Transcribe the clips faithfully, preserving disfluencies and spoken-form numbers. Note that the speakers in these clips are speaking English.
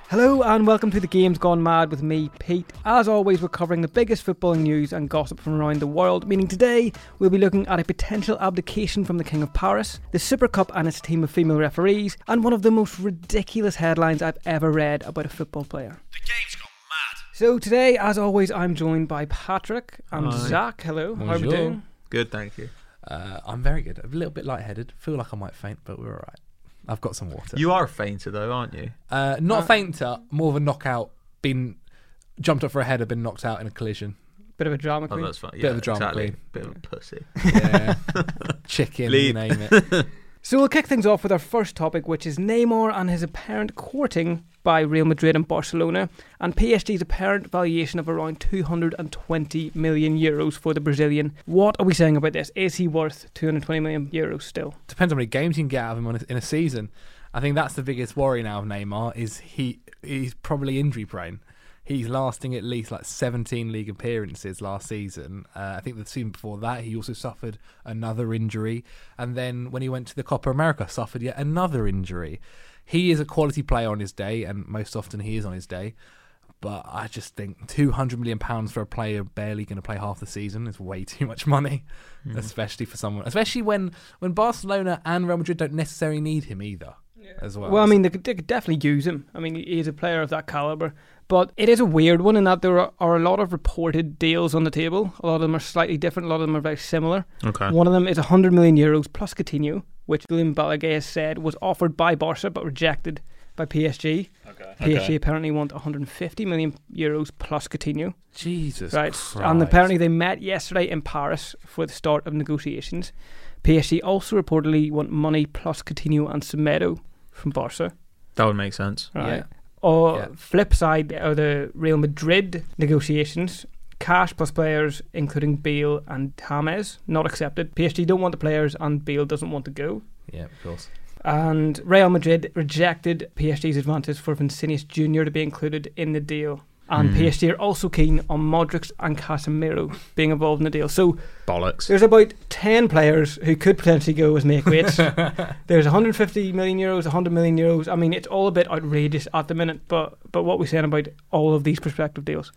Hello and welcome to The Game's Gone Mad with me, Pete. As always, we're covering the biggest footballing news and gossip from around the world, meaning today we'll be looking at a potential abdication from the King of Paris, the Super Cup and its team of female referees, and one of the most ridiculous headlines I've ever read about a football player. The Game's Gone Mad. So today, as always, I'm joined by Patrick and Hi. Zach. Hello, Bonjour. how are we doing? Good, thank you. Uh, I'm very good. A little bit lightheaded. Feel like I might faint, but we're all right. I've got some water. You are a fainter though, aren't you? Uh, not Uh, a fainter, more of a knockout. Been jumped up for a header, been knocked out in a collision. Bit of a drama Oh, queen. that's fine. Bit Yeah, of a drama exactly. queen. Bit of a pussy. Yeah. Chicken, Leave. you name it. So we'll kick things off with our first topic, which is Neymar and his apparent courting by Real Madrid and Barcelona, and P S G's apparent valuation of around two hundred twenty million euros for the Brazilian. What are we saying about this? Is he worth two hundred twenty million euros still? Depends how many games you can get out of him on a, in a season. I think that's the biggest worry now of Neymar, is he he's probably injury prone. He's lasting at least like seventeen league appearances last season. Uh, I think the season before that, he also suffered another injury. And then when he went to the Copa America, suffered yet another injury. He is a quality player on his day, and most often he is on his day. But I just think two hundred million pounds for a player barely going to play half the season is way too much money, mm. especially for someone, especially when, when Barcelona and Real Madrid don't necessarily need him either. As well. Well, I mean, they could, they could definitely use him. I mean, he is a player of that calibre. But it is a weird one in that there are, are a lot of reported deals on the table. A lot of them are slightly different. A lot of them are very similar. Okay. One of them is one hundred million euros plus Coutinho, which William Balaguer has said was offered by Barca but rejected by P S G. Okay. P S G okay. apparently want one hundred fifty million euros plus Coutinho. Jesus Right. Christ. And apparently they met yesterday in Paris for the start of negotiations. P S G also reportedly want money plus Coutinho and Semedo from Barca. That would make sense. Right. Yeah. Or Yeah. flip side are the Real Madrid negotiations. Cash plus players, including Bale and James, not accepted. P S G don't want the players and Bale doesn't want to go. Yeah, of course. And Real Madrid rejected P S G's advances for Vinicius Junior to be included in the deal. And Mm. P S G are also keen on Modric and Casemiro being involved in the deal. So Bollocks. there's about ten players who could potentially go as make-weights. There's one hundred fifty million euros, one hundred million euros. I mean, it's all a bit outrageous at the minute, but but what we're saying about all of these prospective deals?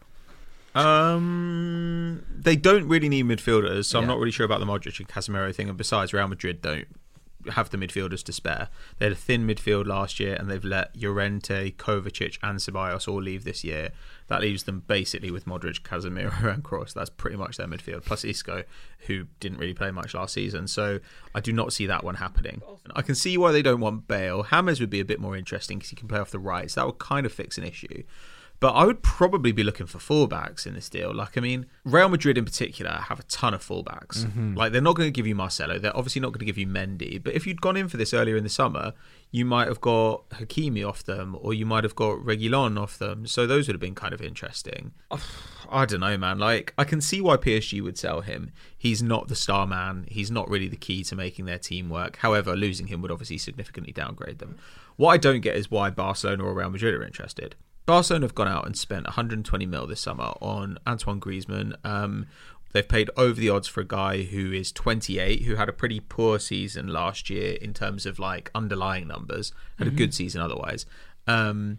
Um, they don't really need midfielders, so I'm Yeah. not really sure about the Modric and Casemiro thing. And besides, Real Madrid don't have the midfielders to spare. They had a thin midfield last year, and they've let Llorente, Kovacic, and Ceballos all leave this year. That leaves them basically with Modric, Casemiro, and Kroos. That's pretty much their midfield, plus Isco, who didn't really play much last season. So I do not see that one happening. I can see why they don't want Bale. James would be a bit more interesting because he can play off the right, so that would kind of fix an issue. But I would probably be looking for fullbacks in this deal. Like, I mean, Real Madrid in particular have a ton of fullbacks. Mm-hmm. Like, they're not going to give you Marcelo. They're obviously not going to give you Mendy. But if you'd gone in for this earlier in the summer, you might have got Hakimi off them, or you might have got Reguilon off them. So those would have been kind of interesting. I don't know, man. Like, I can see why P S G would sell him. He's not the star man. He's not really the key to making their team work. However, losing him would obviously significantly downgrade them. What I don't get is why Barcelona or Real Madrid are interested. Barcelona have gone out and spent one hundred twenty mil this summer on Antoine Griezmann. Um, they've paid over the odds for a guy who is twenty-eight, who had a pretty poor season last year in terms of like underlying numbers, had mm-hmm. a good season otherwise. Um,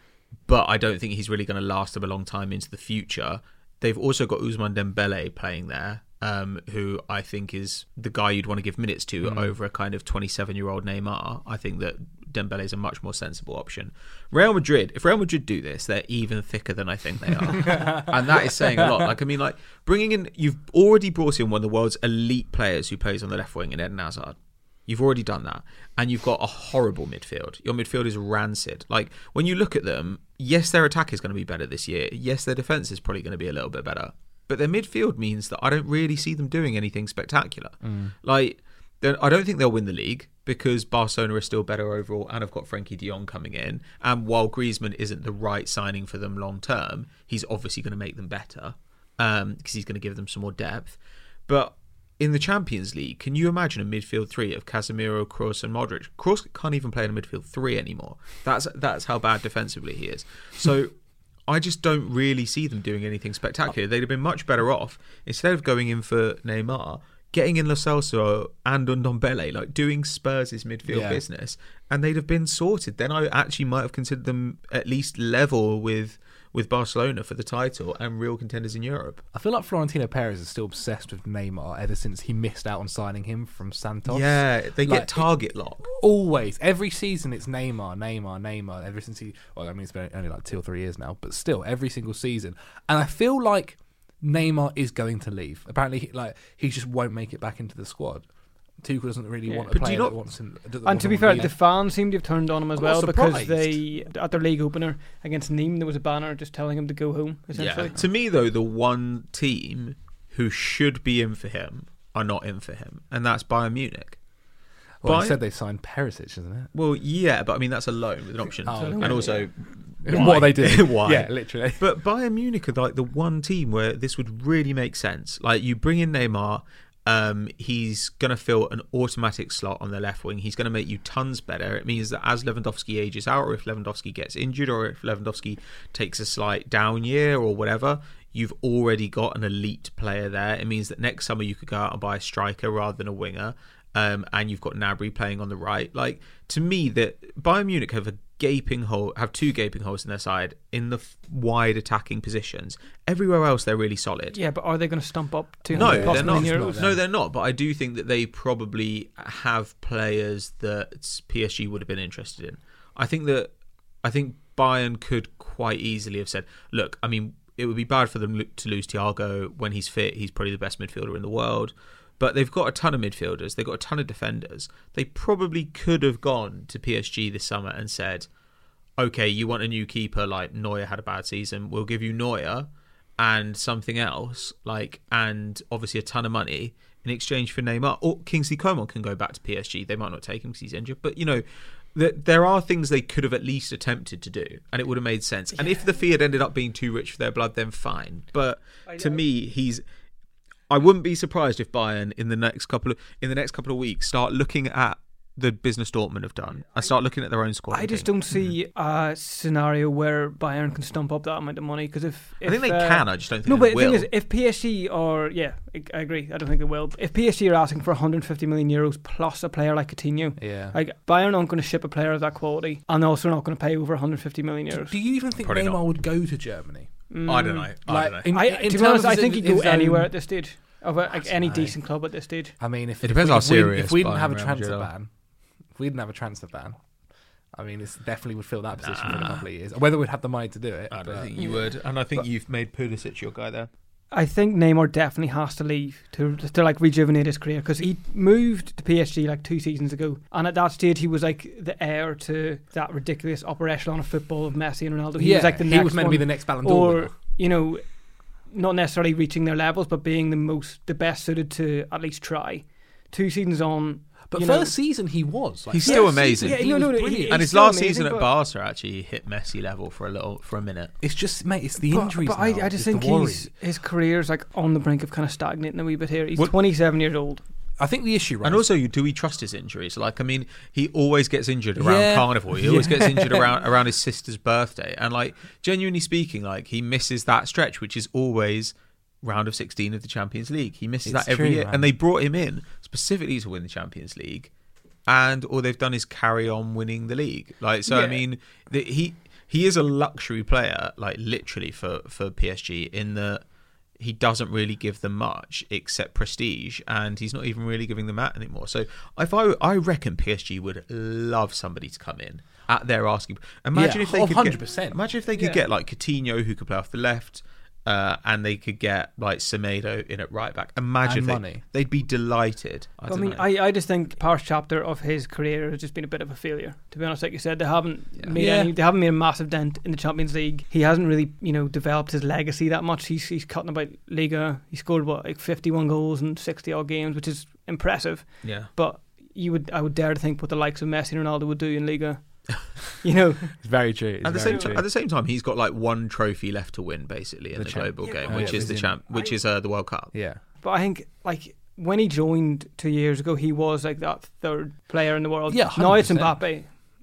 but I don't think he's really going to last them a long time into the future. They've also got Ousmane Dembele playing there, um, who I think is the guy you'd want to give minutes to mm. over a kind of twenty-seven-year-old Neymar. I think that Dembele is a much more sensible option. Real Madrid, if Real Madrid do this, they're even thicker than I think they are. And that is saying a lot. Like, I mean, like, bringing in, you've already brought in one of the world's elite players who plays on the left wing in Eden Hazard. You've already done that. And you've got a horrible midfield. Your midfield is rancid. Like, when you look at them, yes, their attack is going to be better this year. Yes, their defence is probably going to be a little bit better. But their midfield means that I don't really see them doing anything spectacular. Mm. Like, I don't think they'll win the league because Barcelona are still better overall and have got Frenkie de Jong coming in. And while Griezmann isn't the right signing for them long term, he's obviously going to make them better um, because he's going to give them some more depth. But in the Champions League, can you imagine a midfield three of Casemiro, Kroos and Modric? Kroos can't even play in a midfield three anymore. That's that's how bad defensively he is. So I just don't really see them doing anything spectacular. They'd have been much better off, instead of going in for Neymar, getting in Lo Celso and Ndombele, like doing Spurs' midfield Yeah. business, and they'd have been sorted. Then I actually might have considered them at least level with with Barcelona for the title and real contenders in Europe. I feel like Florentino Perez is still obsessed with Neymar ever since he missed out on signing him from Santos. Yeah, they Like, get target lock. Always, every season, it's Neymar, Neymar, Neymar. Ever since he, well, I mean, it's been only like two or three years now, but still, every single season. And I feel like Neymar is going to leave. Apparently, he, like he just won't make it back into the squad. Tuchel doesn't really Yeah. want a But do player you not- that wants him. that And to be doesn't fair, want the to fans seem to have turned on him as I'm well not because surprised. they, at their league opener against Nîmes, there was a banner just telling him to go home, essentially. Yeah. To me, though, the one team who should be in for him are not in for him, and that's Bayern Munich. Well, Bayern- I said they signed Perisic, isn't it? Well, yeah, but I mean that's a loan with an option, Oh, and okay. also What they do? why? Yeah, literally. But Bayern Munich are like the one team where this would really make sense. Like you bring in Neymar, um, he's going to fill an automatic slot on the left wing. He's going to make you tons better. It means that as Lewandowski ages out, or if Lewandowski gets injured, or if Lewandowski takes a slight down year or whatever, you've already got an elite player there. It means that next summer you could go out and buy a striker rather than a winger. Um, and you've got Gnabry playing on the right. Like to me, that Bayern Munich have a gaping hole, have two gaping holes in their side in the f- wide attacking positions. Everywhere else, they're really solid. Yeah, but are they going to stump up to No, plus they're not. million It's euros? not No, they're not. But I do think that they probably have players that P S G would have been interested in. I think that I think Bayern could quite easily have said, "Look, I mean, it would be bad for them to lose Thiago when he's fit. He's probably the best midfielder in the world." But they've got a ton of midfielders. They've got a ton of defenders. They probably could have gone to P S G this summer and said, okay, you want a new keeper, like Neuer had a bad season. We'll give you Neuer and something else, like, and obviously a ton of money in exchange for Neymar. Or Kingsley Coman can go back to P S G. They might not take him because he's injured. But, you know, th- there are things they could have at least attempted to do, and it would have made sense. And if the fee had ended up being too rich for their blood, then fine. But to me, he's... I wouldn't be surprised if Bayern in the next couple of in the next couple of weeks start looking at the business Dortmund have done and start looking at their own squad. I and just think, don't see a scenario where Bayern can stump up that amount of money because if, if I think they uh, can. I just don't think No, they but will. the thing is, if P S G are yeah, I I agree. I don't think they will. If P S G are asking for one hundred fifty million euros plus a player like Coutinho, Yeah. like Bayern aren't going to ship a player of that quality, and they're also not going to pay over one hundred fifty million euros. Do you even think Probably Neymar not. would go to Germany? I don't know. I Like, don't know. in- I, in to be terms honest, of I think his- he'd go his own- anywhere at this stage. Of a, like don't any know. decent club at this stage. I mean, if It depends if how we, if we- serious If we didn't Bayern have a Real transfer Madrid are. ban, if we didn't have a transfer ban, I mean, it definitely would fill that position for a couple of years. Whether we'd have the money to do it, I don't but- think you would, and I think you've made Pulisic your guy there. I think Neymar definitely has to leave to to like rejuvenate his career because he moved to P S G like two seasons ago, and at that stage he was like the heir to that ridiculous upper echelon of football of Messi and Ronaldo. He yeah, was like the he next was meant one, to be the next Ballon d'Or or winner. you know, not necessarily reaching their levels, but being the most the best suited to at least try. Two seasons on, But you first know, season he was. Like, He's first still season, amazing. Yeah, he no, was no, no, he- brilliant. And he's his still last amazing, season at but- Barca actually hit Messi level for a little for a minute. It's just, mate, it's the But, injuries but now. I, I It's just the think worry. he's his career's like on the brink of kind of stagnating a wee bit here. He's What- twenty-seven years old. I think the issue, right? And also, do we trust his injuries? Like, I mean, he always gets injured around Yeah. Carnival. He always Yeah. gets injured around around his sister's birthday. And like, genuinely speaking, like he misses that stretch, which is always round of sixteen of the Champions League. He misses It's that every true, year, man. and they brought him in specifically to win the Champions League, and all they've done is carry on winning the league. Like, so I Yeah. mean, the, he he is a luxury player, like literally for for P S G in the. He doesn't really give them much except prestige, and he's not even really giving them that anymore. So if I, I reckon P S G would love somebody to come in at their asking. Imagine Yeah, if they oh, could one hundred get, percent. imagine if they could Yeah. get like Coutinho who could play off the left, uh, and they could get like Semedo in at right back. Imagine And if they, money. they'd be delighted. I, I, don't mean, know. I, I just think Paris chapter of his career has just been a bit of a failure. To be honest, like you said, they haven't Yeah. made Yeah. any. They haven't made a massive dent in the Champions League. He hasn't really, you know, developed his legacy that much. He's he's cutting about Liga. He scored what like fifty-one goals in sixty odd games, which is impressive. yeah. But you would, I would dare to think what the likes of Messi and Ronaldo would do in Liga. You know, It's very true. It's At the very same true. time, at the same time, he's got like one trophy left to win, basically, in The the, champ- global Yeah, game, but- which Oh, yeah, is the he's in- champ, which is uh, the World Cup. yeah. but I think like when he joined two years ago, he was like that third player in the world. Yeah, now it's one hundred percent. Mbappe.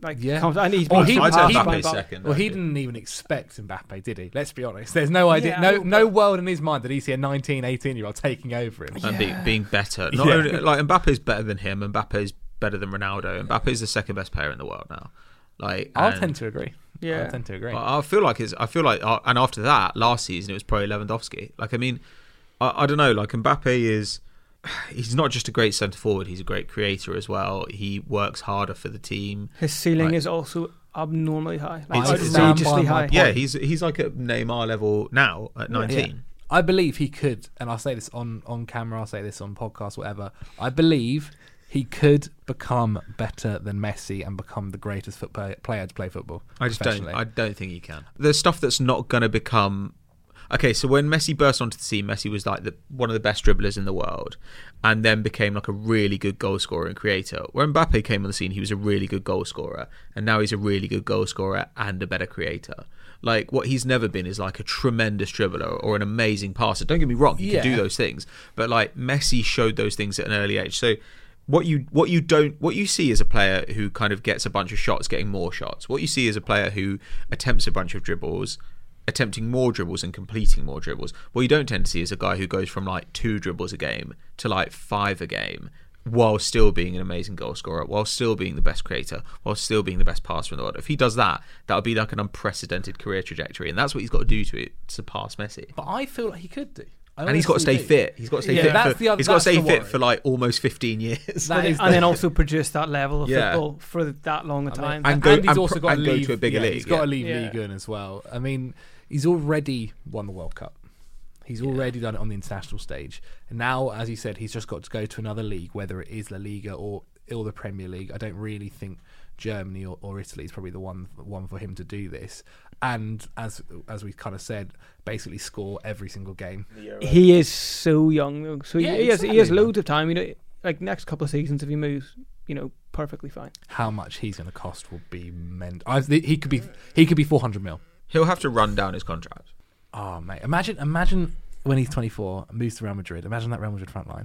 like Yeah. comes, and he's Or been he- I'd say surpassed he- by Mbappe's Mbappe. second. Well, he actually. didn't even expect Mbappe, did he? Let's be honest. There's no idea, Yeah, no, I know, no but- world in his mind did he see a nineteen, eighteen year old taking over him. and Yeah. be, being better. Not Yeah. only like Mbappe's better than him. Mbappe's better than Ronaldo. Mbappe's the second best player in the world now. Like I'll and tend to agree. Yeah. I tend to agree. I I feel like it's. I feel like, uh, and after that, last season it was probably Lewandowski. Like I mean, I, I don't know. Like Mbappe is. He's not just a great centre forward. He's a great creator as well. He works harder for the team. His ceiling Like- is also abnormally high, like It's- it's outrageously down by my high. point. Yeah, he's he's like at Neymar level now at nineteen. I believe he could, and I'll say this on, on camera, I'll say this on podcast, whatever. I believe he could become better than Messi and become the greatest foot play, player to play football. I just don't. professionally. I don't think he can. There's stuff that's not going to become. Okay, so when Messi burst onto the scene, Messi was like the, one of the best dribblers in the world, and then became like a really good goal scorer and creator. When Mbappe came on the scene, he was a really good goal scorer, and now he's a really good goal scorer and a better creator. Like what he's never been is like a tremendous dribbler or an amazing passer. Don't get me wrong, he Yeah. can do those things, but like Messi showed those things at an early age. So what you what you don't what you see is a player who kind of gets a bunch of shots, getting more shots. What you see is a player who attempts a bunch of dribbles, attempting more dribbles and completing more dribbles. What you don't tend to see is a guy who goes from like two dribbles a game to like five a game, while still being an amazing goal scorer, while still being the best creator, while still being the best passer in the world. If he does that, that would be like an unprecedented career trajectory, and that's what he's got to do to it, surpass Messi. But I feel like he could do. I And he's got to stay honestly do. fit. He's got to stay Yeah, fit. that's for, the other- he's got to that's stay the fit worry. for like almost fifteen years. That and, is and the- then also produce that level of Yeah. football for that long a I mean, time. And and, go- he's and also pro- got to and go leave, to a bigger yeah, league, He's got yeah. to leave Yeah. Ligue one as well. I mean, he's already won the World Cup. He's already done it on the international stage. And now, as you said, he's just got to go to another league, whether it is La Liga or, or the Premier League. I don't really think Germany or, or Italy is probably the one one for him to do this. And as as we kind of said, basically score every single game. He is so young though, so Yeah, he, he has he has exactly. loads of time. You know, like next couple of seasons if he moves, you know, perfectly fine. How much he's going to cost will be meant. I, he could be he could be four hundred mil. He'll have to run down his contract. Oh mate, imagine imagine when he's twenty-four and moves to Real Madrid. Imagine that Real Madrid front line.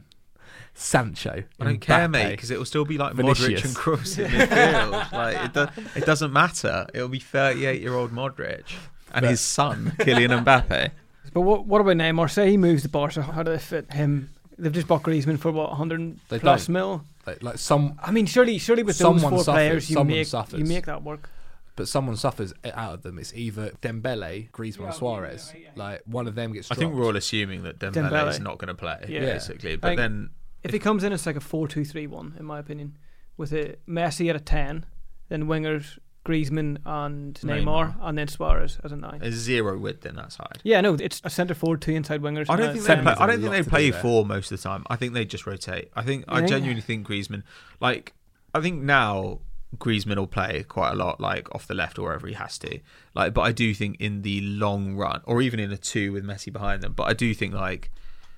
Sancho. I don't care, Mbappe. mate, because it will still be like Vinicius. Modric and Kroos in midfield. Like it, do, it doesn't matter. It'll be thirty-eight-year-old Modric and But- his son, Kylian Mbappe. But what what about Neymar? Say he moves to Barca, how do they fit him? They've just bought Griezmann for what, one hundred They plus don't. mil. Like, like some, I mean, surely, surely with Someone those four suffers, players, you someone make suffers. you make that work. but someone suffers out of them. It's either Dembele, Griezmann, or Suarez. Like one of them gets. I Dropped. think we're all assuming that Dembele, Dembele. is not going to play, Yeah. basically. But Like- then, If he comes in, it's like a four two three one, in my opinion, with a Messi at a ten, then wingers Griezmann and Neymar, Neymar. and then Suarez as a nine. there's zero width in that side. Yeah, no, it's a centre forward, two inside wingers. I and don't a think they seven. play. There's I a don't think lot they to play do there. four most of the time. I think they just rotate. I think. I think? genuinely think Griezmann, like, I think now Griezmann will play quite a lot, like off the left or wherever he has to. Like, but I do think in the long run, or even in a two with Messi behind them, but I do think like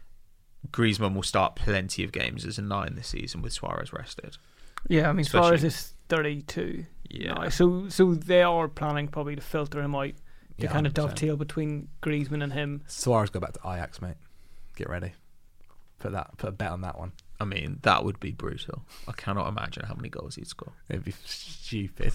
Griezmann will start plenty of games as a nine this season with Suarez rested. Yeah, I mean Especially- Suarez is thirty-two. Yeah. now, so so they are planning probably to filter him out to Yeah, kind of one hundred percent. dovetail between Griezmann and him. Suarez go back to Ajax, mate. Get ready. Put that. Put a bet on that one. I mean, that would be brutal. I cannot imagine how many goals he'd score. It'd be stupid.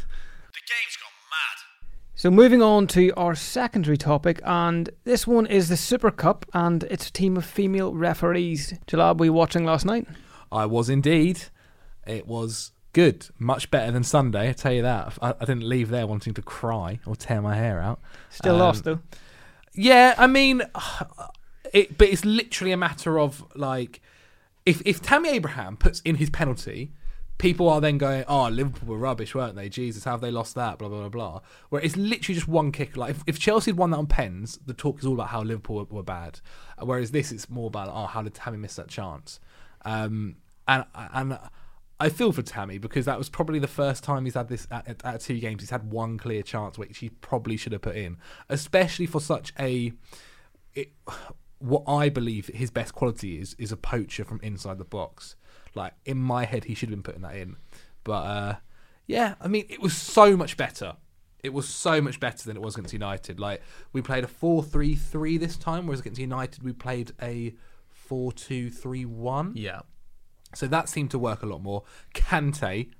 So moving on to our secondary topic, and this one is the Super Cup, and it's a team of female referees. Jalab, were you watching last night? I was indeed. It was good. Much better than Sunday, I tell you that. I, I didn't leave there wanting to cry or tear my hair out. Still Um, lost though. Yeah, I mean, it, but it's literally a matter of like, if if Tammy Abraham puts in his penalty, people are then going, "Oh, Liverpool were rubbish, weren't they? Jesus, how have they lost that?" Blah blah blah blah. Where it's literally just one kick. Like if, if Chelsea had won that on pens, the talk is all about how Liverpool were, were bad. Whereas this, it's more about, oh, how did Tammy miss that chance? Um, and and. I feel for Tammy because that was probably the first time he's had this at, at, at two games. He's had one clear chance which he probably should have put in, especially for such a. It, what I believe his best quality is is a poacher from inside the box. Like in my head, he should have been putting that in, but uh, yeah, I mean, it was so much better. It was so much better than it was against United. Like we played a four three three this time, whereas against United we played a four two three one. Yeah. So that seemed to work a lot more. Kante,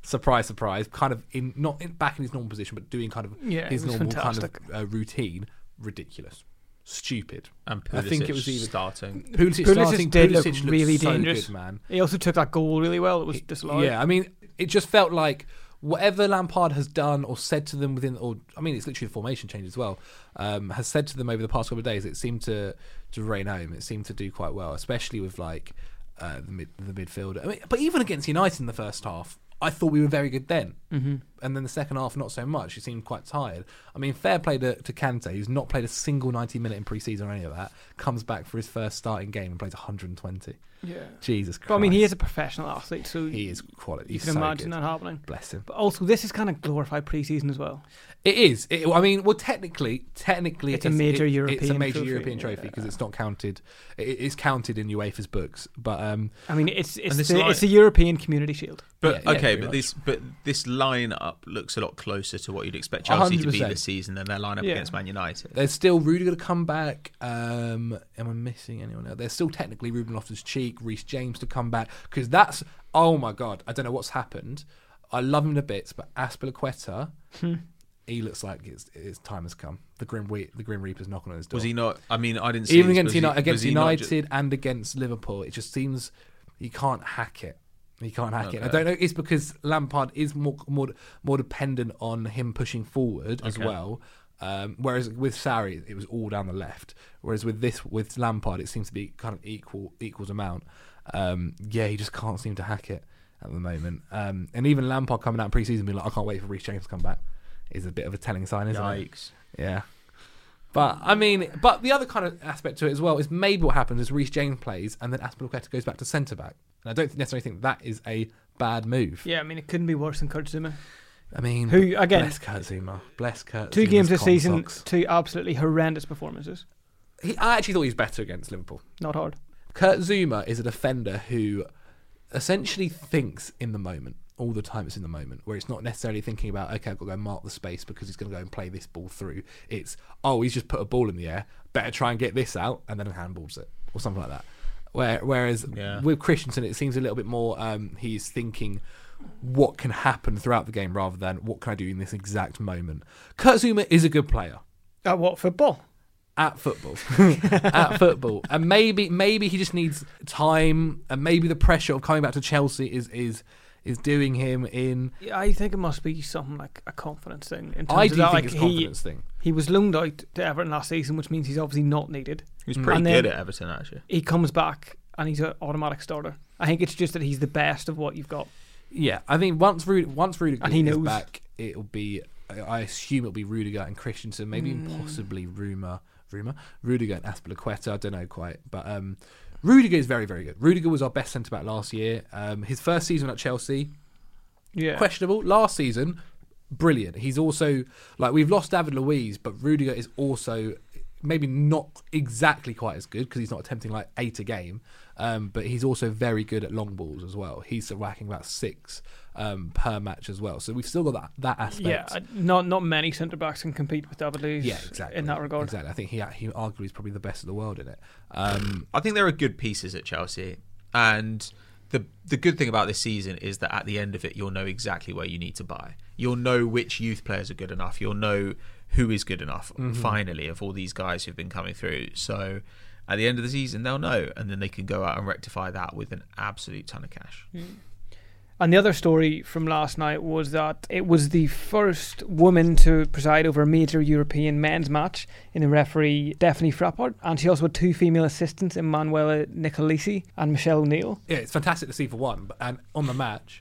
surprise, surprise, kind of in not in, back in his normal position, but doing kind of Yeah, his it was normal fantastic. kind of uh, routine. Ridiculous, stupid. And I think it was even starting. Pulisic, Pulisic starting. did Pulisic look looked really so dangerous. good, man. He also took that goal really well. It was disallowed. Yeah, I mean, it just felt like whatever Lampard has done or said to them within, or I mean, it's literally a formation change as well, um, has said to them over the past couple of days, it seemed to to reign home. It seemed to do quite well, especially with like uh, the mid the midfielder. I mean, but even against United in the first half, I thought we were very good then. Mm-hmm. And then the second half, not so much. He seemed quite tired. I mean, fair play to, to Kante, who's not played a single ninety minute in pre-season or any of that, comes back for his first starting game and plays one hundred twenty. Yeah. Jesus Christ. But I mean, he is a professional athlete, so He is quality. you He's can so imagine good. that happening. Bless him. But also, this is kind of glorified pre-season as well. It is. It, I mean, well, technically, technically, It's a major it- European It's a major trophy, European trophy yeah. because it's not counted. It, it's counted in UEFA's books, but um, I mean, it's it's this the, line- it's the European Community Shield. But Yeah, yeah, okay, pretty but much. this but this lineup looks a lot closer to what you'd expect Chelsea to be one hundred percent. this season than their lineup Yeah. against Man United. there's still Rudiger to come back. Um, am I missing anyone else? There's still technically Ruben Loftus-Cheek, Reece James to come back because that's oh my god, I don't know what's happened. I love him to bits, but Azpilicueta, he looks like his, his time has come. The Grim we- the Grim Reaper's knocking on his door. Was he not? I mean, I didn't see Even this, against was he- United, was against he not United ju- and against Liverpool, it just seems you can't hack it. You can't hack it. I Okay. don't know. It's because Lampard is more more more dependent on him pushing forward as Okay. well. Um, whereas with Sarri, it was all down the left. Whereas with this, with Lampard, it seems to be kind of equal equals amount. Um, yeah, he just can't seem to hack it at the moment. Um, and even Lampard coming out in pre-season being like, I can't wait for Reece James to come back, is a bit of a telling sign, isn't it? Yikes. Yeah. But, I mean, but the other kind of aspect to it as well is maybe what happens is Reece James plays and then Azpilicueta goes back to centre-back. And I don't necessarily think that is a bad move. Yeah, I mean, it couldn't be worse than Kurt Zuma. I mean, Who, again, bless Kurt Zuma. Bless Kurt two Zuma's games this con season, socks. two absolutely horrendous performances. He, I actually thought he was better against Liverpool. Not hard. Kurt Zuma is a defender who essentially thinks in the moment. All the time it's in the moment, where it's not necessarily thinking about, okay, I've got to go mark the space because he's going to go and play this ball through. It's, oh, he's just put a ball in the air, better try and get this out, and then handballs it, or something like that. Where, whereas Yeah. with Christensen, it seems a little bit more, um, he's thinking what can happen throughout the game rather than what can I do in this exact moment. Kurt Zuma is a good player. At what, football? At football, at football, and maybe maybe he just needs time, and maybe the pressure of coming back to Chelsea is is is doing him in. Yeah, I think it must be something like a confidence thing. In terms I of do that, think like it's a he, confidence thing. he was loaned out to Everton last season, which means he's obviously not needed. He was pretty And good then- at Everton, actually. He comes back and he's an automatic starter. I think it's just that he's the best of what you've got. Yeah, I think once Rudiger, once Rudiger And he is knows. back, it'll be. I assume it'll be Rudiger and Christensen, maybe Mm. even possibly Ruma, Ruma, Rudiger and Azpilicueta. I don't know quite, but um, Rudiger is very, very good. Rudiger was our best centre back last year. Um, his first season at Chelsea, Yeah. questionable. Last season, brilliant. He's also like we've lost David Luiz, but Rudiger is also maybe not exactly quite as good because he's not attempting like eight a game, um, but he's also very good at long balls as well. He's whacking about six um, per match as well. So we've still got that that aspect. Yeah, I- not not many centre backs can compete with David Luiz. Yeah, exactly. In that regard, exactly. I think he he arguably is probably the best in the world in it. Um, I think there are good pieces at Chelsea, and the the good thing about this season is that at the end of it, you'll know exactly where you need to buy. You'll know which youth players are good enough. You'll know who is good enough. Mm-hmm. Finally, of all these guys who've been coming through, so at the end of the season, they'll know, and then they can go out and rectify that with an absolute ton of cash. And the other story from last night was that it was the first woman to preside over a major European men's match in the referee Stephanie Frappart, and she also had two female assistants, Emanuela Nicolisi and Michelle O'Neill. yeah, it's fantastic to see for one, but, and on the match.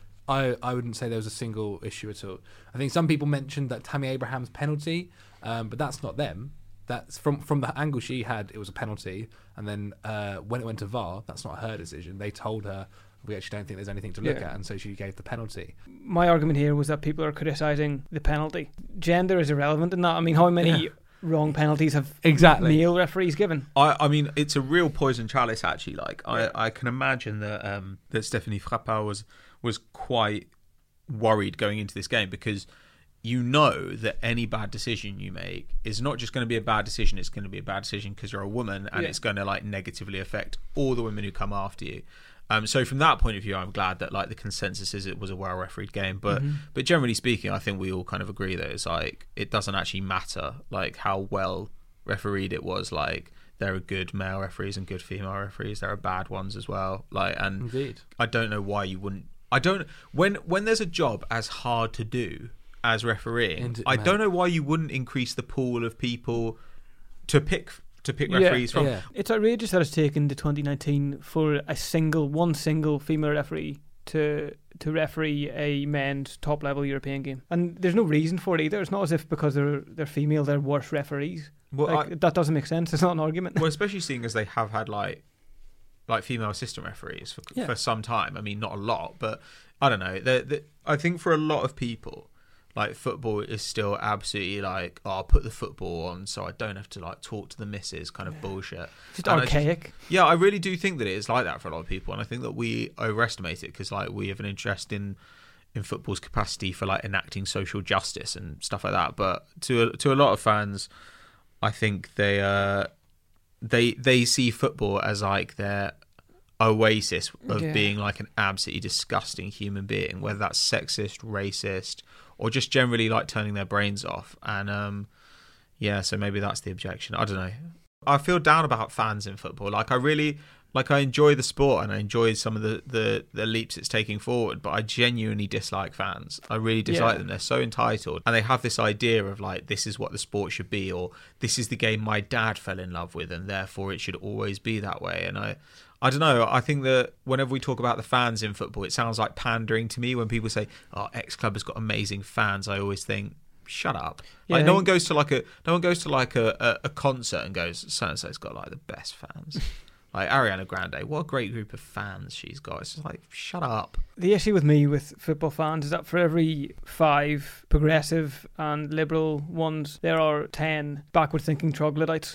I, I wouldn't say there was a single issue at all. I think some people mentioned that Tammy Abraham's penalty, um, but that's not them. That's from from the angle she had, it was a penalty. And then uh, when it went to V A R, that's not her decision. They told her, we actually don't think there's anything to look Yeah. at, and so she gave the penalty. My argument here was that people are criticising the penalty. Gender is irrelevant in that. I mean, how many Yeah. wrong penalties have Exactly. male referees given? I, I mean, it's a real poison chalice, actually. Like, I, I can imagine that um, that Stephanie Frappart was was quite worried going into this game because you know that any bad decision you make is not just going to be a bad decision. It's going to be a bad decision because you're a woman, and Yeah. it's going to like negatively affect all the women who come after you. Um, so from that point of view, I'm glad that like the consensus is it was a well refereed game. But Mhm. but generally speaking, I think we all kind of agree that it's like it doesn't actually matter like how well refereed it was. Like there are good male referees and good female referees. There are bad ones as well. Like and Indeed. I don't know why you wouldn't. I don't when when there's a job as hard to do as refereeing. Indeed, I man. don't know why you wouldn't increase the pool of people to pick to pick Yeah, referees from. Yeah. It's outrageous that it's taken to twenty nineteen for a single, one single female referee to to referee a men's top level European game, and there's no reason for it either. It's not as if because they're they're female they're worse referees. Well, Like, I, that doesn't make sense. It's not an argument. well, especially seeing as they have had like like female assistant referees for Yeah. for some time. I mean, not a lot, but I don't know. The, the, I think for a lot of people, like football is still absolutely like, oh, I'll put the football on so I don't have to like talk to the missus kind of bullshit. Just And I just- archaic. Yeah, I really do think that it is like that for a lot of people, and I think that we overestimate it because like we have an interest in in football's capacity for like enacting social justice and stuff like that. But to a, to a lot of fans, I think they uh they they see football as like their oasis of Yeah. being like an absolutely disgusting human being, whether that's sexist, racist, or just generally like turning their brains off. And um yeah, so maybe that's the objection. I don't know. I feel down about fans in football. Like I really like I enjoy the sport and I enjoy some of the, the, the leaps it's taking forward, but I genuinely dislike fans. I really dislike Yeah. them. They're so entitled and they have this idea of like this is what the sport should be, or this is the game my dad fell in love with and therefore it should always be that way. And I I don't know, I think that whenever we talk about the fans in football, it sounds like pandering to me when people say, oh, X club has got amazing fans. I always think, shut up. Yeah, Like I no think- one goes to like a no one goes to like a, a, a concert and goes, so and so's got like the best fans. Like Ariana Grande, what a great group of fans she's got. It's just like, shut up. The issue with me with football fans is that for every five progressive and liberal ones, there are ten backward thinking troglodytes.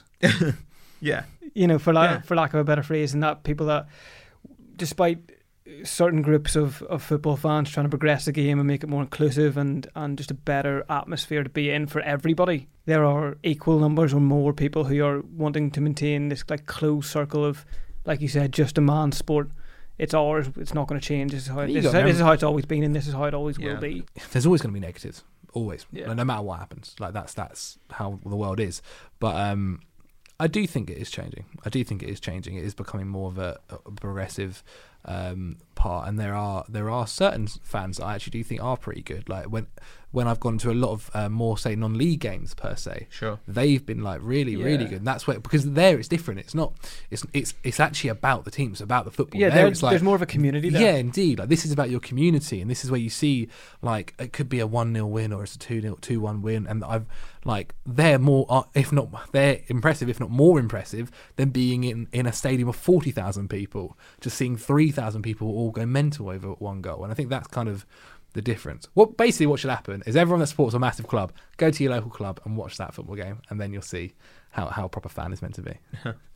Yeah. You know, for la- Yeah. for lack of a better phrase, and that people that, despite certain groups of, of football fans trying to progress the game and make it more inclusive and, and just a better atmosphere to be in for everybody, there are equal numbers or more people who are wanting to maintain this like closed circle of, like you said, just a man's sport. It's ours. It's not going to change. This is how You this is got how, this is them. how it's always been, and this is how it always Yeah. will be. There's always going to be negatives, always, Yeah. no matter what happens. Like that's that's how the world is. But um, I do think it is changing. I do think it is changing. It is becoming more of a, a progressive um, part, and there are there are certain fans that I actually do think are pretty good. Like when when I've gone to a lot of uh, more say non-league games per se, Sure. they've been like really really Yeah. good. And that's where, because there it's different. It's not. It's it's it's actually about the team. It's about the football. Yeah, there there, it's like, there's more of a community there. yeah, indeed. Like this is about your community, and this is where you see like it could be a one nil win or it's a two nil, two one win, and I've like they're more, uh, if not they're impressive, if not more impressive than being in in a stadium of forty thousand people, just seeing three thousand people all go mental over one goal, and I think that's kind of the difference. What basically what should happen is everyone that supports a massive club go to your local club and watch that football game, and then you'll see how how a proper fan is meant to be.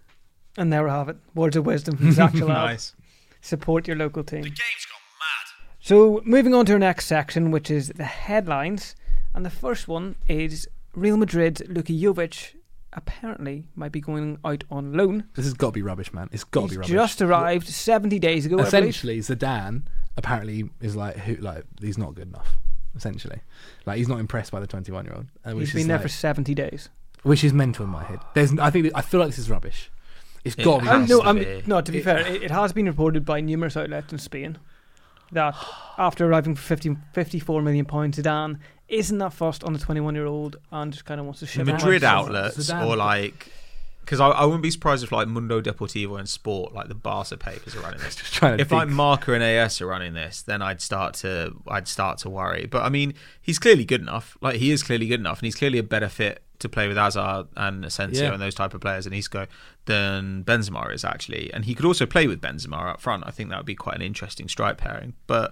And there we have it. Words of wisdom from Zach Jalal. Nice. Support your local team. The game's gone mad. So moving on to our next section, which is the headlines, and the first one is Real Madrid's Luka Jovic apparently might be going out on loan. This has got to be rubbish, man. It's got to He's be rubbish. just arrived seventy days ago. I believe. Essentially, Zidane apparently is like who like he's not good enough. Essentially, like he's not impressed by the twenty-one year old. He's been there for seventy days. which is mental in my head. There's I think I feel like this is rubbish. It's It got to be. has Um, rubbish. no, to I'm, be. no. To be It- fair, it, it has been reported by numerous outlets in Spain that after arriving for fifty, fifty-four million pounds, Zidane isn't that fussed on the twenty-one-year-old and just kind of wants to ship him out. Madrid Zidane- outlets Zidane- or like, because I, I wouldn't be surprised if like Mundo Deportivo and Sport, like the Barca papers, are running this. Just trying to If think. like Marca and A S are running this, then I'd start to I'd start to worry. But I mean, he's clearly good enough. Like he is clearly good enough, and he's clearly a better fit to play with Hazard and Asensio Yeah. and those type of players in Isco than Benzema is actually. And he could also play with Benzema up front. I think that would be quite an interesting strike pairing. But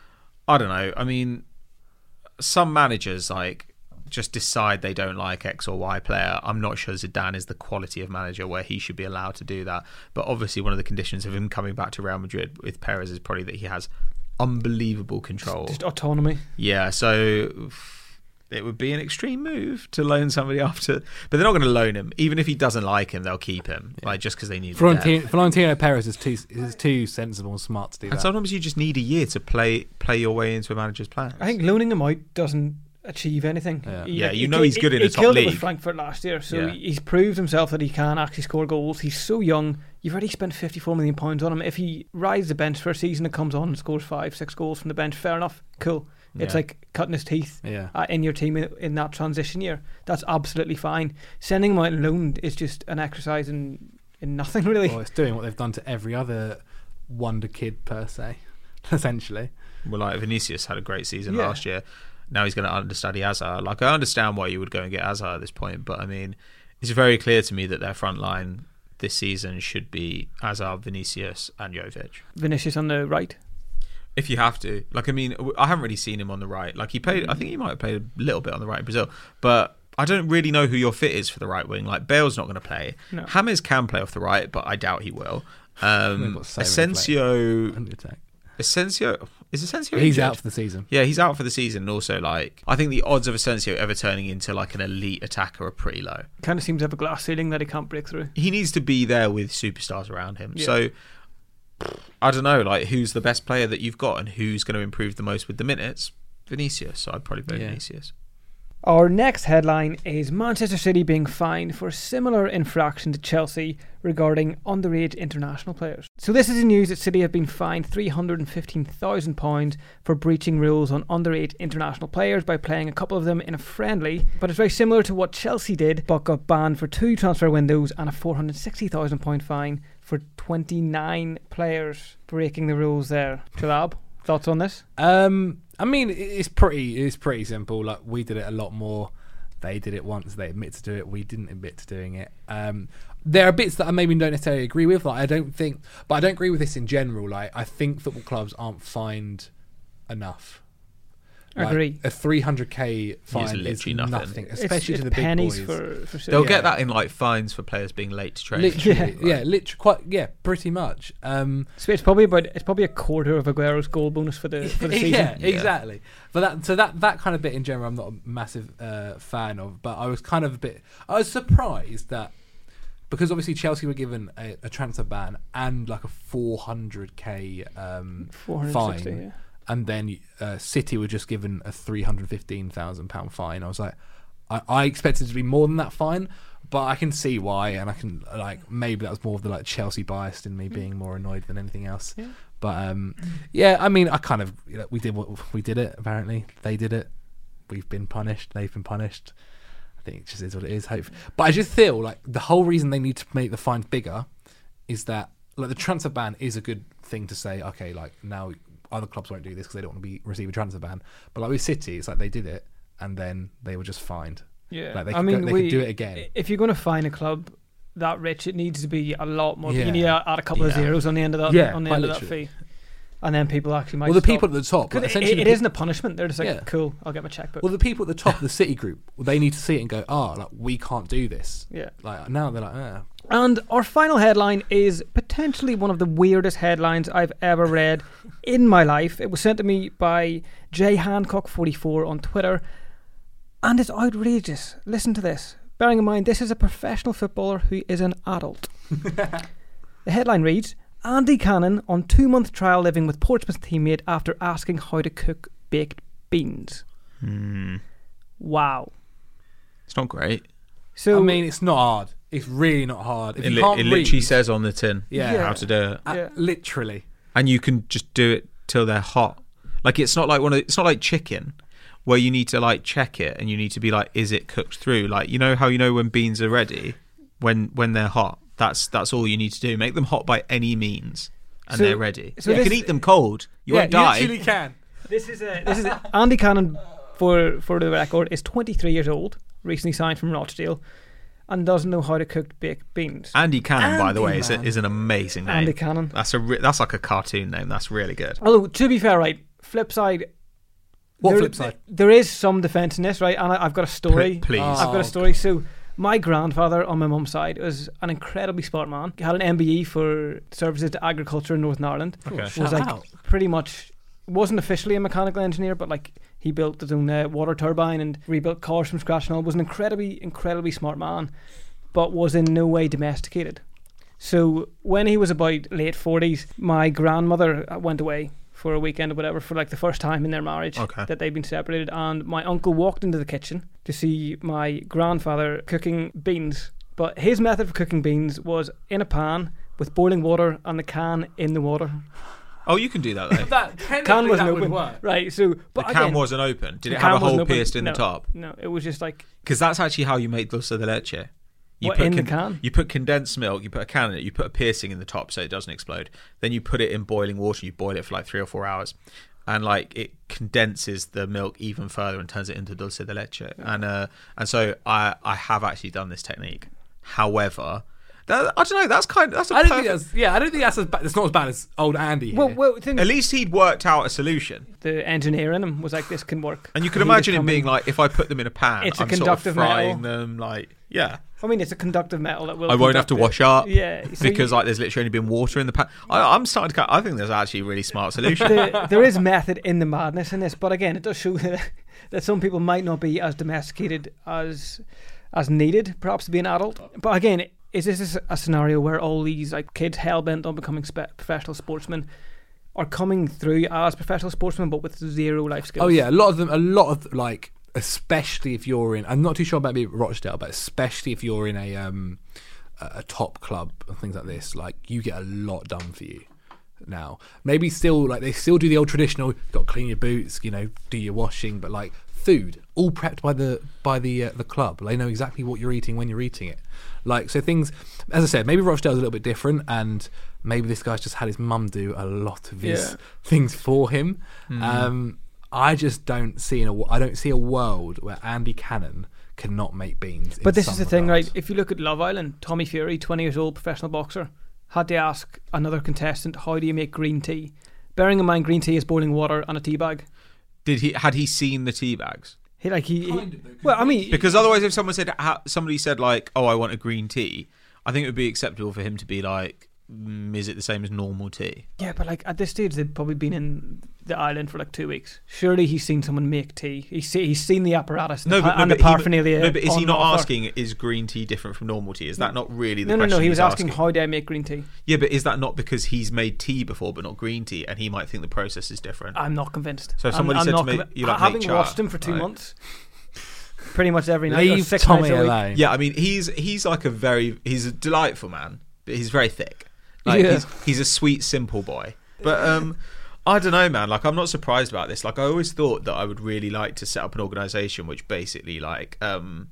I don't know. I mean, some managers like just decide they don't like X or Y player. I'm not sure Zidane is the quality of manager where he should be allowed to do that. But obviously one of the conditions of him coming back to Real Madrid with Perez is probably that he has unbelievable control. Just autonomy. Yeah, so it would be an extreme move to loan somebody after, but they're not going to loan him. Even if he doesn't like him, they'll keep him, yeah. like just because they need. Florentino, Florentino Perez is too is too sensible and smart to do and that. And sometimes you just need a year to play play your way into a manager's plan. I think loaning him out doesn't achieve anything. Yeah, he, yeah you he, know he's good he, in a he top killed league. It with Frankfurt last year, so yeah. he, he's proved himself that he can actually score goals. He's so young. You've already spent fifty-four million pounds on him. If he rides the bench for a season and comes on and scores five, six goals from the bench, fair enough, cool. It's yeah. like cutting his teeth yeah. uh, in your team in, in that transition year. That's absolutely fine. Sending him out loaned is just an exercise in, in nothing, really. Well, it's doing what they've done to every other wonder kid, per se, essentially. Well, like Vinicius had a great season yeah. last year. Now he's going to understudy Hazard. Like, I understand why you would go and get Hazard at this point, but I mean, it's very clear to me that their front line this season should be Hazard, Vinicius, and Jovic. Vinicius on the right. If you have to. Like, I mean, I haven't really seen him on the right. Like, he played, I think he might have played a little bit on the right in Brazil, but I don't really know who your fit is for the right wing. Like, Bale's not going to play. No. James can play off the right, but I doubt he will. Um, so Asensio... Asensio... Is Asensio He's injured? out for the season. Yeah, he's out for the season. And also, like, I think the odds of Asensio ever turning into, like, an elite attacker are pretty low. Kind of seems to have a glass ceiling that he can't break through. He needs to be there with superstars around him. Yeah. So... I don't know, like, who's the best player that you've got and who's going to improve the most with the minutes? Vinicius. So I'd probably vote yeah. Vinicius. Our next headline is Manchester City being fined for a similar infraction to Chelsea regarding underage international players. So this is the news that City have been fined three hundred fifteen thousand pounds for breaching rules on underage international players by playing a couple of them in a friendly, but it's very similar to what Chelsea did, but got banned for two transfer windows and a four hundred sixty thousand pounds fine for twenty-nine players breaking the rules there. Jalab, thoughts on this? Um, I mean, it's pretty it's pretty simple. Like, we did it a lot more. They did it once. They admit to do it. We didn't admit to doing it. Um, there are bits that I maybe don't necessarily agree with. Like, I don't think, but I don't agree with this in general. Like, I think football clubs aren't fined enough. Like, Agree. A three hundred k fine is literally nothing, nothing. especially it's, to it's the pennies big boys. For, for City. They'll Yeah. get that in, like, fines for players being late to train. Literally, Yeah. yeah, literally, quite, yeah, pretty much. Um, So it's probably about it's probably a quarter of Aguero's goal bonus for the for the season. yeah, Yeah. exactly. But that so that that kind of bit in general, I'm not a massive uh, fan of. But I was kind of a bit. I was surprised that because obviously Chelsea were given a, a transfer ban and like a four hundred k um, four hundred sixty, fine, yeah. and then uh, City were just given a three hundred fifteen thousand pound fine. I was like, I, I expected it to be more than that fine. But I can see why, and I can like maybe that was more of the like Chelsea bias in me being more annoyed than anything else. Yeah. But um, yeah, I mean, I kind of you know, we did what we did it. Apparently, they did it. We've been punished. They've been punished. I think it just is what it is. Hope, but I just feel like the whole reason they need to make the fines bigger is that like the transfer ban is a good thing to say. Okay, like now other clubs won't do this because they don't want to be receive a transfer ban. But like with City, it's like they did it and then they were just fined. Yeah, Like they I could mean, go, they we, could do it again. If you're going to fine a club that rich, it needs to be a lot more. Yeah. You need to add a couple of Yeah. zeros on the end of that. Yeah, on the quite end of that literally. fee, and then people actually might. Well, the stop. people at the top, 'Cause like, it, essentially, it the isn't a punishment. They're just like, Yeah. cool, I'll get my checkbook. Well, the people at the top of the City group, they need to see it and go, "Ah, oh, like we can't do this." yeah. Like now they're like, "Ah." And our final headline is potentially one of the weirdest headlines I've ever read in my life. It was sent to me by J Hancock forty-four on Twitter, and it's outrageous. Listen to this. Bearing in mind, this is a professional footballer who is an adult. The headline reads, Andy Cannon on two-month trial living with Portsmouth teammate after asking how to cook baked beans. Hmm. Wow. It's not great. So I mean, it's not hard. It's really not hard. If It, you li- can't it read, literally says on the tin yeah, Yeah. how to do it. uh, Yeah. literally. And you can just do it till they're hot. Like, it's not like one of it's not like chicken where you need to like check it and you need to be like, is it cooked through? Like, you know how you know when beans are ready when when they're hot. That's that's all you need to do. Make them hot by any means, and So- they're ready. so you this- can eat them cold. You yeah, won't die. you literally can. This is a, this is a, Andy Cannon, for for the record, is twenty-three years old, recently signed from Rochdale, and doesn't know how to cook baked beans. Andy Cannon, by the Andy, way, is, a, man. is an amazing name. Andy Cannon. That's a re- that's like a cartoon name. That's really good. Although, to be fair, right, flip side. What there, flip side? There is some defence in this, right? And I, I've got a story. Please. Oh. I've got a story. So, my grandfather on my mum's side was an incredibly smart man. He had an M B E for services to agriculture in Northern Ireland. Okay. Was Shout like out. pretty much wasn't officially a mechanical engineer, but like He built his own uh, water turbine and rebuilt cars from scratch and all. Was an incredibly, incredibly smart man, but was in no way domesticated. So when he was about late forties, my grandmother went away for a weekend or whatever for like the first time in their marriage Okay. that they'd been separated, and my uncle walked into the kitchen to see my grandfather cooking beans. But his method for cooking beans was in a pan with boiling water and the can in the water. Oh, you can do that though. That Can wasn't that open, would work. right? So, The but can again, wasn't open. Did the it can have a hole wasn't open. pierced in No, the top? No, it was just like Because that's actually how you make dulce de leche. You what, put in con- the can. You put condensed milk, you put a can in it, you put a piercing in the top so it doesn't explode. Then you put it in boiling water and you boil it for like three or four hours. And like it condenses the milk even further and turns it into dulce de leche. And uh, and so I, I have actually done this technique. However, that, I don't know, that's kind of, that's a I don't perfect... think that's yeah. I don't think that's as bad. It's not as bad as old Andy here. Well, well, the thing At is, least he'd worked out a solution. the engineer in him was like, this can work. And you can He imagine just him come being in- like, if I put them in a pan, It's a I'm sort of conductive frying metal. them, like, yeah. I mean, it's a conductive metal that will. I won't have to conduct wash it. up. Yeah, so Because you- like there's literally only been water in the pan. I, I'm starting to. Kind I think there's actually a really smart solution. the, there is method in the madness in this, but again, it does show that, that some people might not be as domesticated as as needed, perhaps to be an adult. But again, is this a scenario where all these like kids hell bent on becoming spe- professional sportsmen are coming through as professional sportsmen, but with zero life skills? Oh yeah, a lot of them. A lot of like, especially if you're in. I'm not too sure about maybe Rochdale, but especially if you're in a um a a top club and things like this, like you get a lot done for you now. Maybe still like they still do the old traditional. Got to clean your boots, you know, do your washing, but like food all prepped by the by the uh, the club. They know exactly what you're eating when you're eating it. Like so things. As I said, maybe Rochdale's a little bit different, and maybe this guy's just had his mum do a lot of his Yeah. things for him. Mm. Um, I just don't see in a I don't see a world where Andy Cannon cannot make beans. in But this some is the thing, regards. right? If you look at Love Island, Tommy Fury, twenty years old, professional boxer, had to ask another contestant, how do you make green tea? Bearing in mind, green tea is boiling water and a tea bag. Did he? Had he seen the tea bags? He like he. he- Kind of, though, 'cause well, I mean, Because otherwise, if someone said ha- somebody said like, "Oh, I want a green tea," I think it would be acceptable for him to be like, mm, "Is it the same as normal tea?" yeah, but like at this stage, they'd probably been in the island for like two weeks. Surely he's seen someone make tea. He's see, he's seen the apparatus and No, the, but, pa- no, and but the he- paraphernalia. no, but is he on not offer. asking? Is green tea different from normal tea? Is that not really the No, no, question? no. He was he's asking, how do I make green tea? Yeah, but is that not because he's made tea before but not green tea, and he might think the process is different? I'm not convinced. So if I'm- somebody I'm said to not me, convi- you like having make chai, watched him for two right? months, pretty much every night, or leave six Tommy nights a week. alone. Yeah, I mean he's he's like a very he's a delightful man, but he's very thick. Like Yeah. he's he's a sweet simple boy. But um I don't know, man. Like I'm not surprised about this. Like I always thought that I would really like to set up an organization which basically like um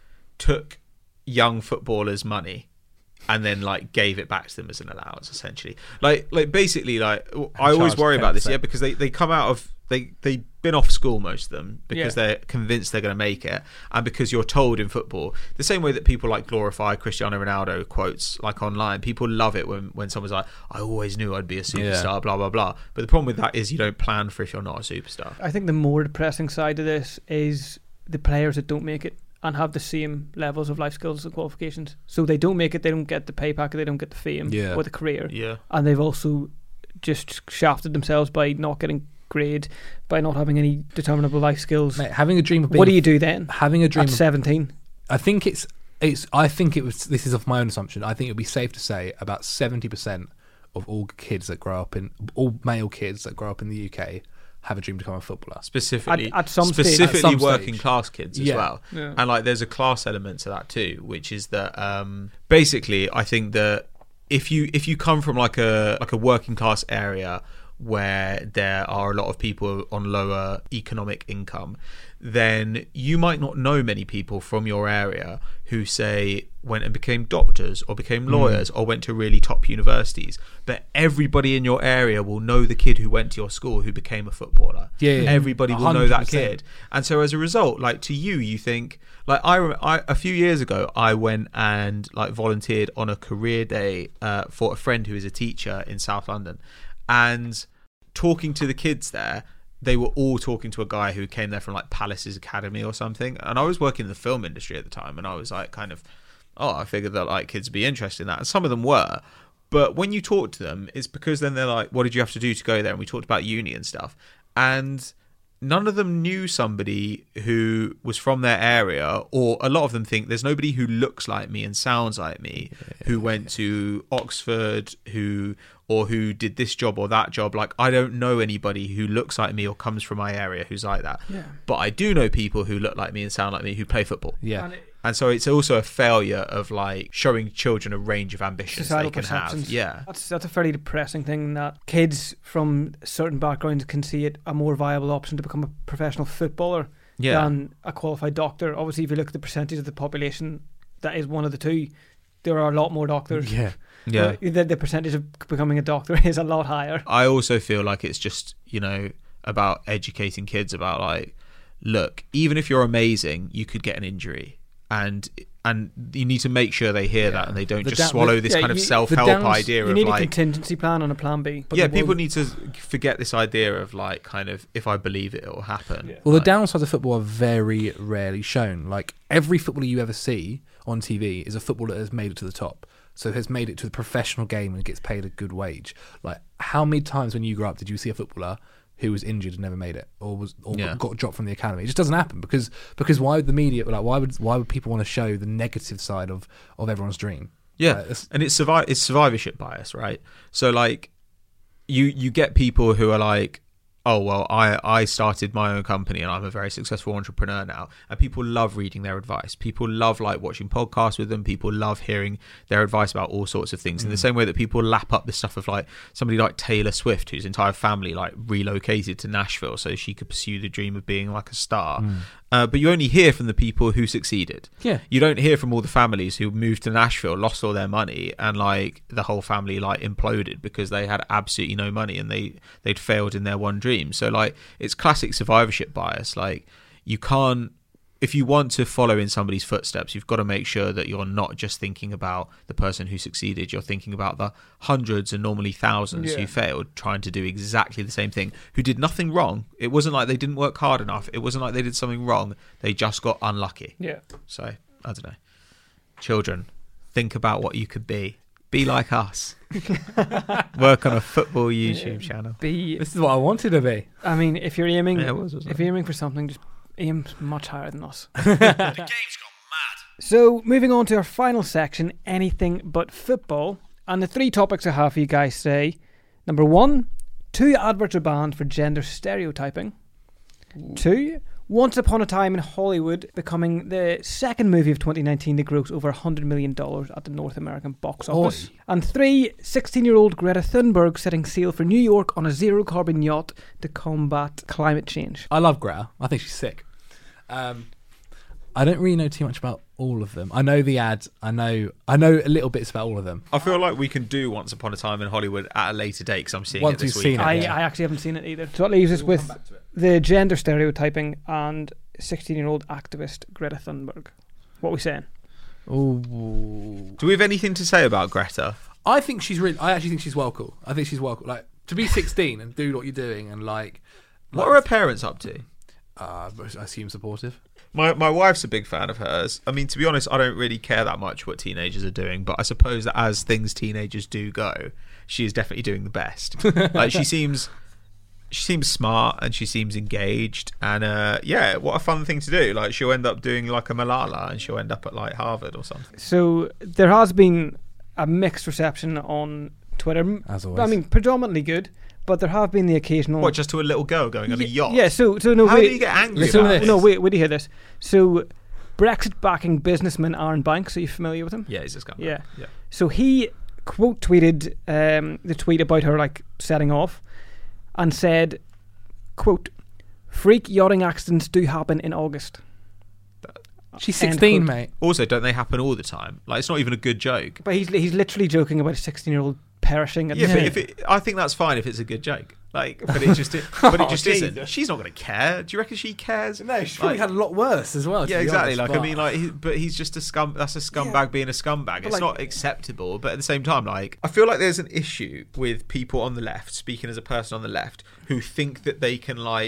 took young footballers' money and then like gave it back to them as an allowance, essentially. Like like basically like I always charged worry about this, ten percent. yeah, because they, they come out of they they've been off school, most of them, because Yeah. they're convinced they're going to make it, and because you're told in football the same way that people like glorify Cristiano Ronaldo quotes like online. People love it when when someone's like, "I always knew I'd be a superstar," Yeah. blah blah blah. But the problem with that is you don't plan for if you're not a superstar. I think the more depressing side of this is the players that don't make it and have the same levels of life skills and qualifications. So they don't make it, they don't get the pay packet, they don't get the fame Yeah. or the career. Yeah. And they've also just shafted themselves by not getting grade, by not having any determinable life skills. Mate, having a dream of being What do you do then having a dream at of, seventeen? I think it's it's I think it was this is off my own assumption. I think it would be safe to say about seventy percent of all kids that grow up in all male kids that grow up in the U K have a dream to become a footballer. Specifically, At- at some stage. specifically At some working stage. class kids as Yeah. well. Yeah. And like there's a class element to that too, which is that um, basically I think that if you if you come from like a like a working class area where there are a lot of people on lower economic income, then you might not know many people from your area who say went and became doctors or became lawyers or went to really top universities, but everybody in your area will know the kid who went to your school who became a footballer. Yeah, yeah. Everybody will one know hundred that percent. kid. And so as a result, like to you, you think like I, rem- I a few years ago, I went and like volunteered on a career day uh, for a friend who is a teacher in South London, and talking to the kids there, they were all talking to a guy who came there from like Palace's Academy or something. And I was working in the film industry at the time, and I was like kind of, oh, I figured that like kids would be interested in that, and some of them were. But when you talk to them, it's because then they're like, what did you have to do to go there? And we talked about uni and stuff. And none of them knew somebody who was from their area, or a lot of them think there's nobody who looks like me and sounds like me yeah. who went to Oxford, who or who did this job or that job. Like, I don't know anybody who looks like me or comes from my area who's like that. Yeah. But I do know people who look like me and sound like me who play football. Yeah. And it, And so it's also a failure of like showing children a range of ambitions they can perceptions. have. Yeah. That's that's a fairly depressing thing, that kids from certain backgrounds can see it a more viable option to become a professional footballer Yeah. than a qualified doctor. Obviously, if you look at the percentage of the population that is one of the two, there are a lot more doctors. Yeah. Yeah. The, the percentage of becoming a doctor is a lot higher. I also feel like it's just, you know, about educating kids about like, look, even if you're amazing, you could get an injury. And and you need to make sure they hear Yeah. that and they don't The just down- swallow the- this yeah, kind of you- self-help the downs- idea You of need a like... contingency plan and a plan B. Yeah, there people will- need to forget this idea of like kind of, if I believe it, it will happen. Yeah. Well, Like, the downsides of football are very rarely shown. Like, every footballer you ever see on T V is a footballer that has made it to the top. So has made it to the professional game and gets paid a good wage. Like, how many times when you grew up did you see a footballer who was injured and never made it, or was or Yeah. got dropped from the academy? It just doesn't happen because because why would the media like why would why would people want to show the negative side of, of everyone's dream? Yeah, Like, it's- and it's survi- it's survivorship bias, right? So like, you you get people who are like, oh well, I I started my own company and I'm a very successful entrepreneur now, and people love reading their advice. People love like watching podcasts with them. People love hearing their advice about all sorts of things. Mm. In the same way that people lap up the stuff of like somebody like Taylor Swift, whose entire family like relocated to Nashville so she could pursue the dream of being like a star. Mm. Uh, but you only hear from the people who succeeded. Yeah. You don't hear from all the families who moved to Nashville, lost all their money, and like the whole family like imploded because they had absolutely no money and they they'd failed in their one dream. So like, it's classic survivorship bias. Like, you can't, if you want to follow in somebody's footsteps, you've got to make sure that you're not just thinking about the person who succeeded. You're thinking about the hundreds and normally thousands Yeah. who failed, trying to do exactly the same thing, who did nothing wrong. It wasn't like they didn't work hard enough. It wasn't like they did something wrong. They just got unlucky. Yeah. So, I don't know. Children, think about what you could be. Be like us. Work on a football YouTube Yeah. channel. Be, This is what I wanted to be. I mean, if you're aiming, Yeah, it was, wasn't if it? you're aiming for something, just aim much higher than us. The game's gone mad. So, moving on to our final section, anything but football. And the three topics I have for you guys today. Number one, two adverts are banned for gender stereotyping. Ooh. Two, Once Upon a Time in Hollywood becoming the second movie of twenty nineteen to gross over one hundred million dollars at the North American box office. Oi. And three, sixteen-year-old Greta Thunberg setting sail for New York on a zero-carbon yacht to combat climate change. I love Greta. I think she's sick. Um, I don't really know too much about all of them. I know the ads. I know I know a little bits about all of them. I feel like we can do Once Upon a Time in Hollywood at a later date because I'm seeing Once it this we've week. seen it. I, yeah. I actually haven't seen it either. So that leaves us with the gender stereotyping and sixteen-year-old activist Greta Thunberg. What are we saying? Ooh. Do we have anything to say about Greta? I think she's really. I actually think she's well cool. I think she's well cool. Like, to be sixteen and do what you're doing and like. What like, are her parents up to? Uh, I assume supportive. My my wife's a big fan of hers. I mean, to be honest, I don't really care that much what teenagers are doing, but I suppose that as things teenagers do go, she is definitely doing the best. Like, she seems she seems smart and she seems engaged, and uh, yeah, what a fun thing to do. Like, she'll end up doing like a Malala and she'll end up at like Harvard or something. So there has been a mixed reception on Twitter. As always. I mean, predominantly good, but there have been the occasional. What, just to a little girl going on a Ye- yacht? Yeah. So so no. How wait, do you get angry so, about no, this? wait. Wait to hear this. So, Brexit backing businessman Aaron Banks. Are you familiar with him? Yeah, he's a scumbag. Yeah. yeah. So he quote tweeted um, the tweet about her like setting off, and said, "quote Freak yachting accidents do happen in August." She's End sixteen, quote. mate. Also, don't they happen all the time? Like, it's not even a good joke. But he's he's literally joking about a sixteen-year-old perishing. At Yeah, sea. but if it, I think that's fine if it's a good joke. Like, but it just, but it just Oh, isn't. Jesus. She's not going to care. Do you reckon she cares? No, she probably had a lot worse as well. Yeah, exactly. Like, I mean, like, he, but he's just a scum. That's a scumbag Yeah. being a scumbag. It's like- not acceptable. But at the same time, like, I feel like there's an issue with people on the left, speaking as a person on the left, who think that they can like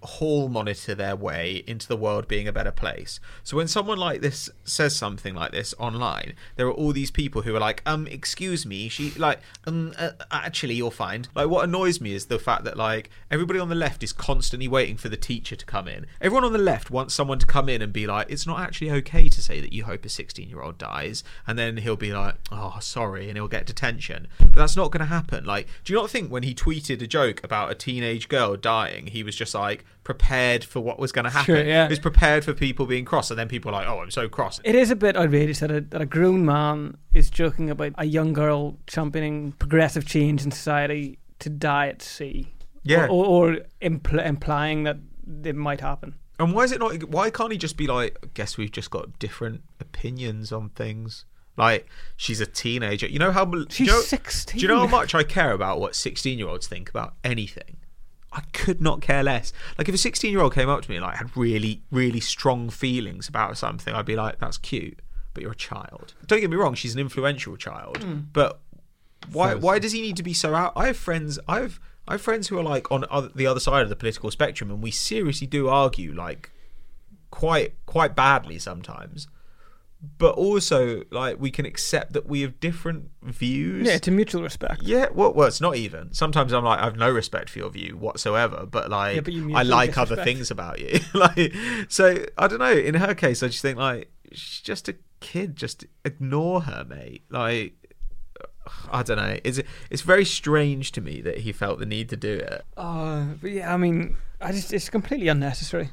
hall monitor their way into the world being a better place. So when someone like this says something like this online, there are all these people who are like, um, excuse me, she like, um, uh, actually you're fine. Like, what annoys me is the fact that like everybody on the left is constantly waiting for the teacher to come in. Everyone on the left wants someone to come in and be like, it's not actually okay to say that you hope a sixteen year old dies, and then he'll be like, oh sorry, and he'll get detention. But that's not going to happen. Like, do you not think when he tweeted a joke about a teenage girl dying, he was just like prepared for what was going to happen? Sure, yeah. He was prepared for people being cross, and then people are like, oh, I'm so cross. It is a bit outrageous that a, that a grown man is joking about a young girl championing progressive change in society to die at sea. Yeah. Or, or, or impl- implying that it might happen. And why is it not? Why can't he just be like, I guess we've just got different opinions on things? Like, she's a teenager. You know how she's you know, sixteen. Do you know how much I care about what sixteen-year-olds think about anything? I could not care less. Like, if a sixteen-year-old came up to me and like had really, really strong feelings about something, I'd be like, "That's cute, but you're a child." Don't get me wrong; she's an influential child, mm. but why? So, why does he need to be so out? I have friends. I have. I have friends who are like on other, the other side of the political spectrum, and we seriously do argue like quite, quite badly sometimes. But also, like, we can accept that we have different views. Yeah, it's a mutual respect. Yeah, well, well, it's not even. Sometimes I'm like, I have no respect for your view whatsoever, but like, yeah, but I like disrespect. Other things about you. Like, so I don't know. In her case, I just think like she's just a kid. Just ignore her, mate. Like, I don't know. It's it's very strange to me that he felt the need to do it. Uh, but yeah, I mean, I just it's completely unnecessary.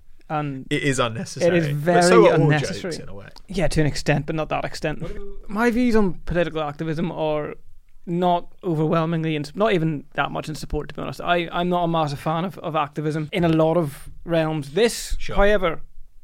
And it is unnecessary. It is very but so are all unnecessary. Jokes in a way. Yeah, to an extent, but not that extent. My views on political activism are not overwhelmingly, in, not even that much in support, to be honest. I, I'm not a massive fan of, of activism in a lot of realms. This, sure. However,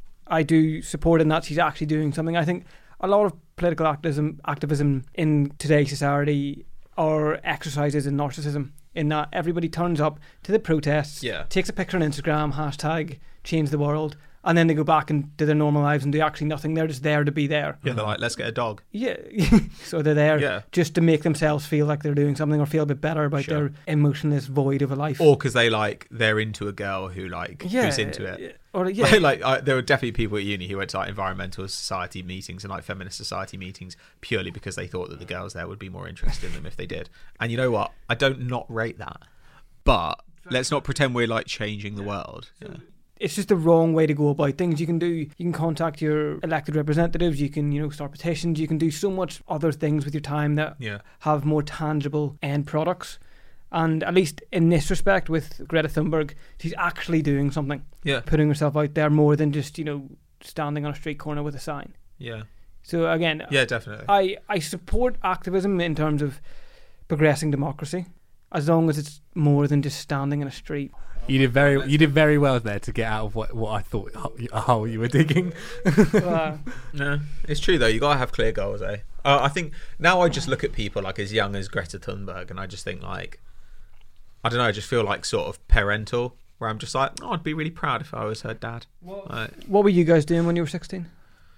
I do support in that she's actually doing something. I think a lot of political activism, activism in today's society are exercises in narcissism, in that everybody turns up to the protests, yeah. takes a picture on Instagram, hashtag change the world, and then they go back and do their normal lives and do actually nothing. They're just there to be there. Yeah, they're like, let's get a dog. Yeah. So they're there yeah. just to make themselves feel like they're doing something or feel a bit better about sure. their emotionless void of a life. Or because they like, they're into a girl who like, yeah, who's into it. Or, yeah. Like, like I, there were definitely people at uni who went to like environmental society meetings and like feminist society meetings purely because they thought that the girls there would be more interested in them if they did. And you know what? I don't not rate that. But let's not pretend we're like changing the world. Yeah. It's just the wrong way to go about things. You can do, you can contact your elected representatives, you can, you know, start petitions, you can do so much other things with your time that yeah. have more tangible end products. And at least in this respect with Greta Thunberg, she's actually doing something. Yeah. Putting herself out there more than just, you know, standing on a street corner with a sign. Yeah. So again, yeah, definitely. I, I support activism in terms of progressing democracy, as long as it's more than just standing in a street. You did very, you did very well there to get out of what, what I thought a hole you were digging. uh, no, it's true though. You gotta have clear goals, eh? Uh, I think now I just look at people like as young as Greta Thunberg, and I just think like, I don't know. I just feel like sort of parental, where I'm just like, oh, I'd be really proud if I was her dad. What, like, what were you guys doing when you were sixteen?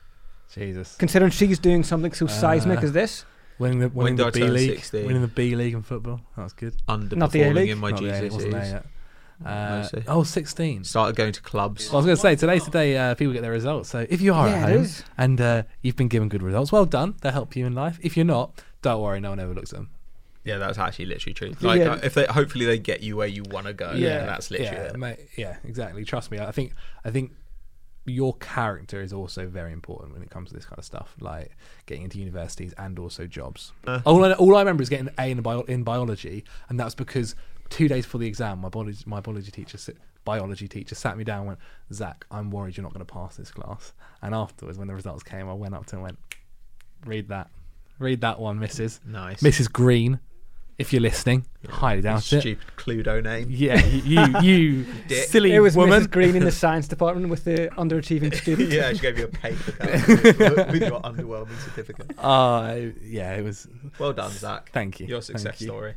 Jesus. Considering she's doing something so seismic uh, as this. Winning the, winning the B League, winning the B League in football. That was good. Underperforming Not the A-League? in my Not G the C A, wasn't there Se's. yet. Uh, oh, sixteen. Started going to clubs. Well, I was going to say, today's the day uh, people get their results. So if you are yeah, at home and uh, you've been given good results, well done. They'll help you in life. If you're not, don't worry. No one ever looks at them. Yeah, that's actually literally true. Like, yeah. uh, if they, hopefully they get you where you want to go. Yeah, and that's literally yeah, it. Mate, yeah, exactly. Trust me. I think, I think your character is also very important when it comes to this kind of stuff, like getting into universities and also jobs. Uh, all, I, all I remember is getting an A in, bio, in biology, and that's because two days before the exam, my biology, my biology teacher sit, biology teacher sat me down and went, Zach, I'm worried you're not going to pass this class. And afterwards, when the results came, I went up to him and went, read that. Read that one, Missus Nice. Missus Green, if you're listening, yeah, highly doubt it. Stupid Cluedo name. Yeah, you, you, you silly it was woman. Missus Green in the science department with the underachieving student. Yeah, she gave you a paper cut with, with your underwhelming certificate. Uh, yeah, it was... Well done, Zach. Thank you. Your success you. story.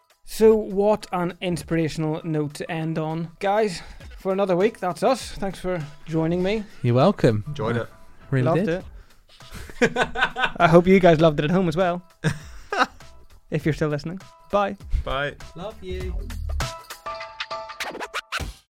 So what an inspirational note to end on. Guys, for another week, that's us. Thanks for joining me. You're welcome. Enjoyed I it. Really loved did. it. I hope you guys loved it at home as well. If you're still listening. Bye. Bye. Love you.